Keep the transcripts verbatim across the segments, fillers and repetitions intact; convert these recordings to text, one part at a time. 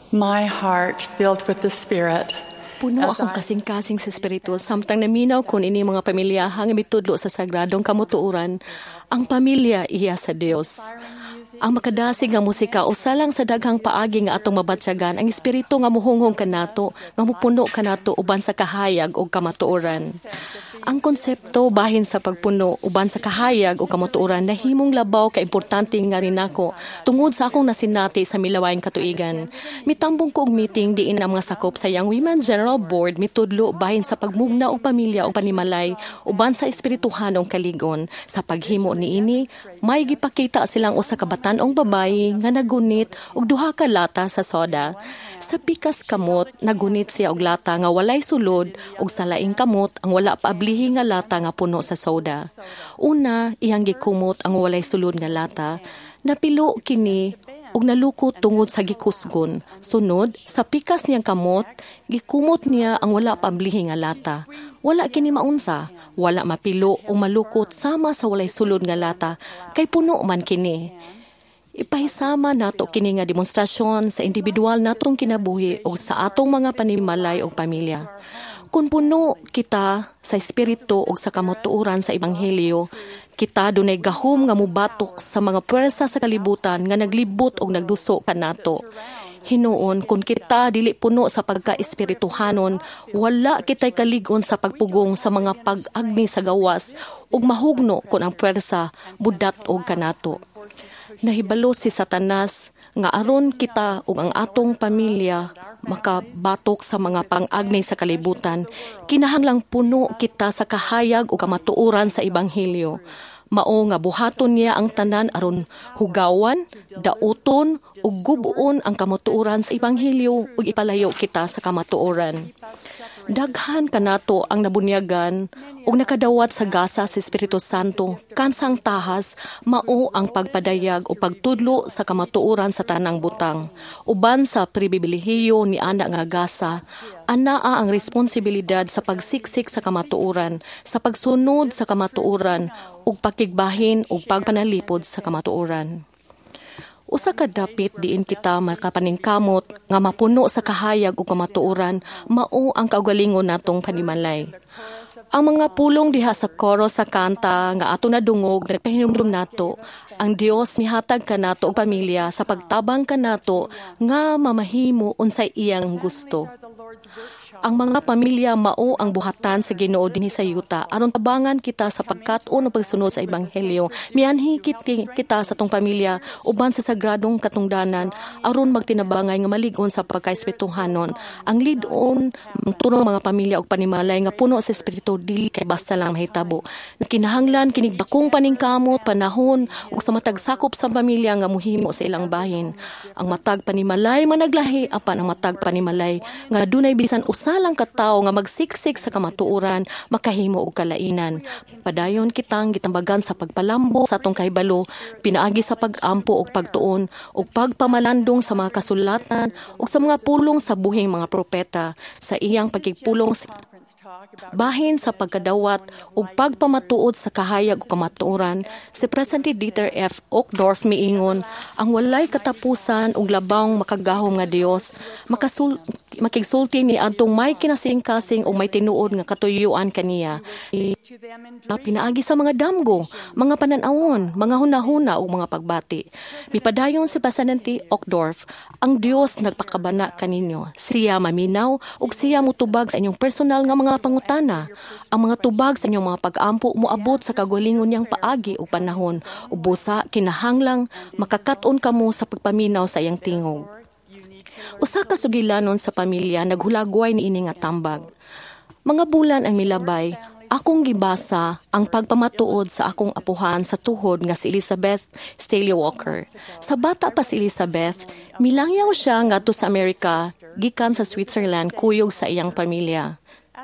my heart filled with the Spirit. Puno akong kasing-kasing sa Espiritu, samtang naminaw ko ini mga pamilyahang mitudlo sa sagradong kamutuuran, ang pamilya iya sa Dios. Ang makadasig nga musika usa lang sa daghang paagi nga atong mabatsyagan ang espiritu nga muhunghong kanato, nga mupuno kanato uban sa kahayag o kamatuoran. Ang konsepto bahin sa pagpuno uban sa kahayag o kamatuoran nahimong labaw ka importante nga rin ako tungod sa akong nasinati sa milawayng katuigan. Mitambong ko og meeting diin ang mga sakop sa Young Women General Board mitudlo bahin sa pagmugna og pamilya o panimalay uban sa espirituhanong kaligon. Sa paghimo niini, may gipakita silang usa ka batan-ong babayi nga nagunit og duha ka lata sa soda. Sa pikas kamot, nagunit siya og lata nga walay sulod ug sa laing kamot ang wala paablihi nga lata nga puno sa soda. Una, iyang gikumot ang walay sulod nga lata. Napilo kini ug naluko tungod sa gikusgon. Sunod, sa pikas niyang kamot, gikumot niya ang wala paablihi nga lata. Wala kini maunsa, wala mapilo o malukot sama sa walay sulod nga lata kay puno man kini. Ipahisama nato kini nga demonstrasyon sa individual natong kinabuhi o sa atong mga panimalay o pamilya. Kung puno kita sa espiritu o sa kamutuuran sa ebanghelyo, kita dunay gahom nga mubatok sa mga pwersa sa kalibutan nga naglibot o nagduso kanato. Hinuon, kung kita dili puno sa pagka-espirituhanon, wala kita'y kaligon sa pagpugong sa mga pag-agni sa gawas ug mahugno kung ang pwersa budat og kanato. Nahibalo si Satanas nga aron kita ug ang atong pamilya makabatok sa mga pang-agni sa kalibutan, kinahanglang puno kita sa kahayag ug kamatuoran sa ebanghelyo. Mao nga buhaton niya ang tanan aron hugawan, dauton ug gubuon ang kamatuoran sa ebanghelyo ug ipalayo kita sa kamatuoran. Daghan kanato ang nabunyagan ug nakadawat sa gasa sa Espiritu Santo kansang tahas mao ang pagpadayag o pagtudlo sa kamatuoran sa tanang butang. Uban sa pribilehiyo ni ana nga gasa, anaa ang responsibilidad sa pagsiksik sa kamatuoran, sa pagsunod sa kamatuoran ug pakigbahin ug pagpanalipod sa kamatuoran. Usa ka dapit diin kita makapaningkamot nga mapuno sa kahayag ug kamatuoran mao ang kaugalingon natong panimalay. Ang mga pulong diha sa koro sa kanta nga ato nadungog nagpahinumdum nato, ang Dios mihatag kanato og pamilya sa pagtabang kanato nga mamahimo unsay iyang gusto. Ang mga pamilya mao ang buhatan sa Ginoo dinhi sa yuta aron tabangan kita sa pagkat-on o pagsunod sa ebanghelyo. Mianhi kita sa tong pamilya uban sa sagradong katungdanan aron magtinabangay nga maligon sa pagkaespirituhanon. Ang lidon ang turong mga pamilya og panimalay nga puno sa espiritu dili kay basta lang mahitabo. Nakinahanglan kining dakong paningkamot, panahon ug sa matag sakop sa pamilya nga muhimo sa ilang bahin. Ang matag panimalay managlahi apan ang matag panimalay nga dunay bisan usa lang katawo nga magsiksik sa kamatuoran makahimo og kalainan. Padayon kitang gitambagan sa pagpalambo sa atong kahibalo, pinaagi sa pag-ampo og pagtuon ug pagpamalandong sa mga kasulatan ug sa mga pulong sa buhing mga propeta sa iyang pagkigpulong sa bahin sa pagkadawat ug pagpamatuod sa kahayag ug kamatuoran. Si President Dieter F. Uchtdorf miingon, ang walay katapusan ug labang makagahom nga Dios makasul makigsulti ni adtong may kinasing-kasing ug may tinuod nga katuyuan kaniya. Pinaagi sa mga damgo, mga panan-awon, mga hunahuna ug mga pagbati. Mipadayon si President Uchtdorf, ang Dios nagpakabana kaninyo. Siya maminaw ug siya mutubag sa inyong personal nga mga pangutana. Ang mga tubag sa inyong mga pag-ampo moabot sa kagalingon niyang paagi ug panahon. Ubusa kinahanglang makakaton kamo sa pagpaminaw sa iyang tingog. Usa ka sugilanon sa pamilya naghulagway ni ini nga tambag. Mga bulan ang milabay, akong gibasa ang pagpamatuod sa akong apuhan sa tuhod nga si Elizabeth Staley Walker. Sa bata pa si Elizabeth, milangyaw siya ngadto sa Amerika, gikan sa Switzerland kuyog sa iyang pamilya.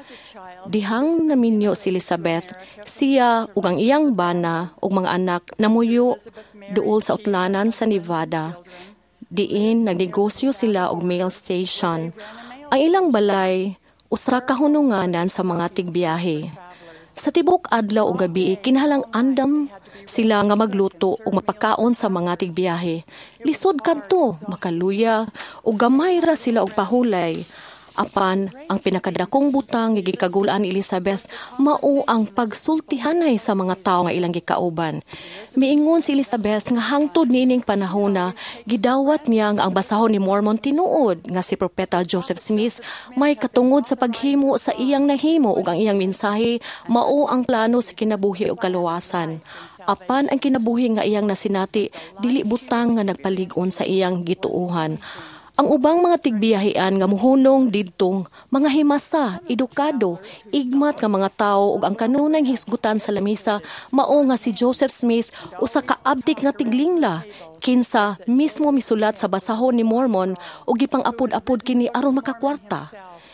Dihang naminyo si Elizabeth, siya ug ang iyang bana ug mga anak namuyo duol sa utlanan sa Nevada. Diin nagnegosyo sila og mail station. Ang ilang balay usa ka hununganan sa mga tigbiyahe. Sa tibok adlaw ug gabi kinahanglang andam sila nga magluto o mapakaon sa mga tigbiyahe. Lisod kadto, makaluya, o gamay ra sila og pahulay. Apan, ang pinakadakong butang nga gikagulaan ni Elizabeth mao ang pagsultihanay sa mga tao nga ilang gikauban. Miingon si Elizabeth nga hangtod nining panahon na gidawat niya nga ang basahon ni Mormon tinuod nga si Propeta Joseph Smith may katungod sa paghimo sa iyang nahimo ug ang iyang mensahe mao ang plano sa kinabuhi ug kaluwasan. Apan ang kinabuhi nga iyang nasinati dili butang nga nagpalig-on sa iyang gituohan. Ang ubang mga tigbiyahean nga muhunong didtong mga himasa, edukado, igmat nga mga tao ug ang kanunay hisgutan sa lamisa mao nga si Joseph Smith usa ka abtik nga tiglingla kinsa mismo misulat sa basahon ni Mormon ug gipang-apod-apod kini aron makakwarta.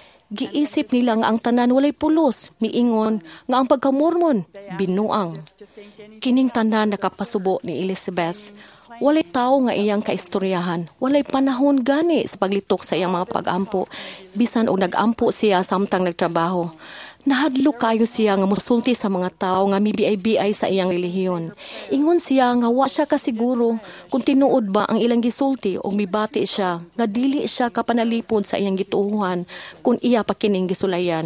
Giisip nila nga ang tanan walay pulos, miingon nga ang pagka-Mormon binuang. Kining tanan nakapasubo ni Elizabeth. Walay tao nga iyang kaistoryahan, walay panahon gani sa paglitok sa iyang mga pag-ampo, bisan og nag-ampo siya samtang nagtrabaho. Nahadlok kayo siya nga musulti sa mga tao nga mibiay-biay sa iyang relihiyon. Ingon siya nga wa siya kasiguro kung tinuod ba ang ilang gisulti o mibati siya nga dili siya kapanalipod sa iyang gituuhan kung iya pa kining gisulayan.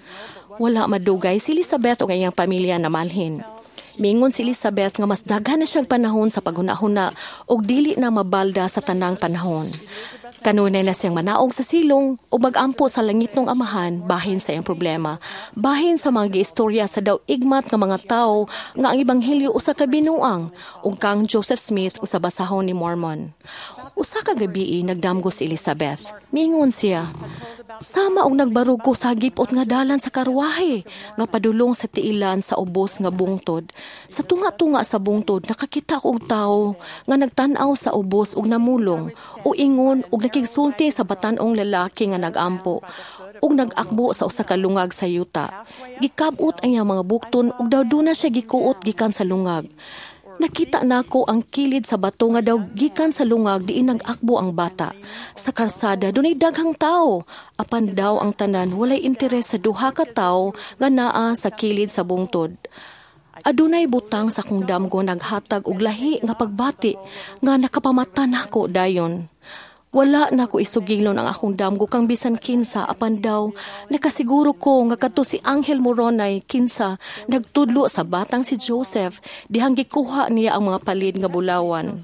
Wala madugay si Elizabeth o iyang pamilya na malhin. Miingon si Elizabeth nga mas daghan na siyang panahon sa paghuna-huna ug dili na mabalda sa tanang panahon. Kanunay na siyang manaog sa silong o mag-ampo sa langitnong amahan bahin sa iyang problema, bahin sa mga giistorya sa daw igmat nga mga tao nga ang ebanghelyo usa ka binuang ug kang Joseph Smith usa basahon ni Mormon. Usa ka gabi nagdamgo si Elizabeth. Miingon siya, sama og nagbarug ko sa gipot nga dalan sa karwahe nga padulong sa tiilan sa ubos nga bungtod. Sa tunga-tunga sa bungtod nakakita ko og tawo nga nagtan-aw sa ubos ug namulong o ingon ug nakigsulti sa batan-ong lalaki nga nagampo ug nag-akbo sa usa ka lungag sa yuta. Gikabot ang iyang mga bukton ug daw duna siya gikuot gikan sa lungag. Nakita nako ang kilid sa bato nga daw gikan sa lungag diin nag-akbo ang bata. Sa karsada dunay daghang tao, apan daw ang tanan walay interes sa duha ka tawo nga naa sa kilid sa bungtod. Adunay butang sa kong damgo naghatag og lahi nga pagbati nga nakapamata nako dayon. Wala na ko isugilon ang akong damgo kang bisan kinsa apan daw nakasiguro ko nga kadto si Angel Moronay kinsa nagtudlo sa batang si Joseph dihang gikuha niya ang mga palid nga bulawan.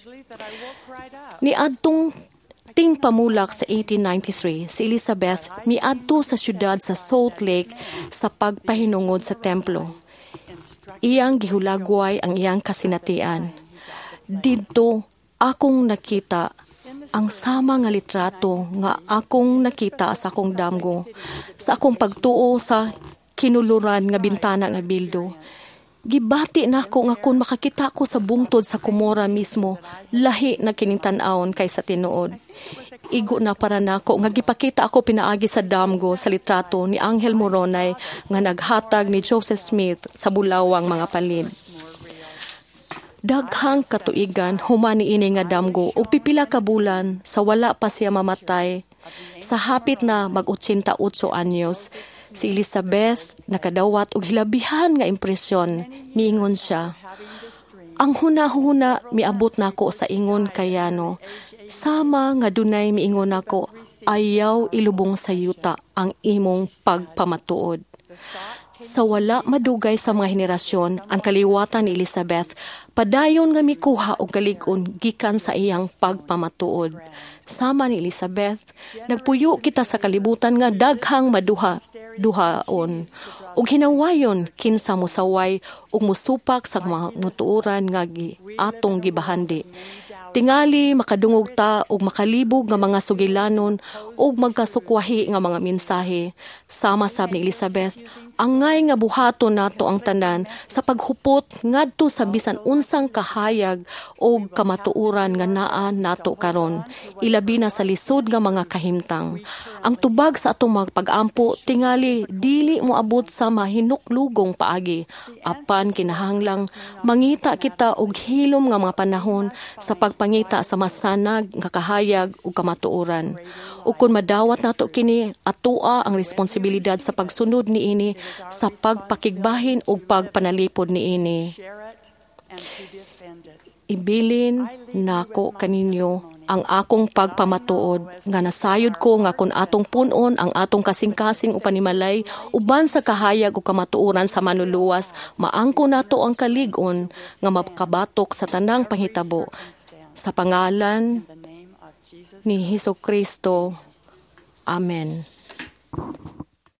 Niadtong ting pamulak sa eighteen ninety-three, si Elizabeth miadto sa syudad sa Salt Lake sa pagpahinungod sa templo. Iyang gihulagway ang iyang kasinatian. Didto akong nakita ang sama nga litrato nga akong nakita sa akong damgo, sa akong pagtuo sa kinuluran nga bintana nga bildo. Gibati na ako nga kung makakita ko sa bungtod sa kumora mismo, lahi na kinintan-aon kaysa tinuod. Igo na para nako nga gipakita ako pinaagi sa damgo sa litrato ni Angel Moronay nga naghatag ni Joseph Smith sa bulawang mga palid. Daghang katuigan human niini nga damgo ug pipila ka bulan sa wala pa siya mamatay. Sa hapit na mag-eighty-eight anyos, si Elizabeth nakadawat og hilabihan nga impresyon. Miingon siya, ang huna-huna miabot nako sa ingon kayano. Sama nga dunay miingon nako, ayaw ilubong sa yuta ang imong pagpamatuod. Sa wala madugay sa mga henerasyon, ang kaliwatan ni Elizabeth, padayon nga mikuha og kalig-on gikan sa iyang pagpamatuod. Sama ni Elizabeth, nagpuyo kita sa kalibutan nga daghang maduha, duhaon. Ug hinawayon kinsa musaway ug musupak sa mga mutuoran nga gi atong gibahandi. Tingali makadungog ta ug makalibog nga mga sugilanon ug magkasukwahi nga mga mensahe. Sama sab ni Elizabeth, angay nga buhaton nato ang tanan sa paghupot ngadto sa bisan unsang kahayag o kamatuoran nga naa nato karon, ilabi na sa lisod nga mga kahimtang. Ang tubag sa atong mga pag-ampo tingali dili moabot sa mahinuklugong paagi, apan kinahanglang mangita kita og hilom nga mga panahon sa pagpangita sa masanag nga kahayag ug kamatuoran. Ug kun madawat nato kini, atoa ang responsibilidad sa pagsunod niini sa pagpakigbahin ug pagpanalipod niini. Ibilin nako kaninyo ang akong pagpamatuod nga nasayod ko nga kun atong punon ang atong kasing-kasing upanimalay uban sa kahayag o kamatuoran sa manluluwas maangko nato ang kalig-on nga makabatok sa tanang panghitabo sa pangalan ni Hesukristo. Amen.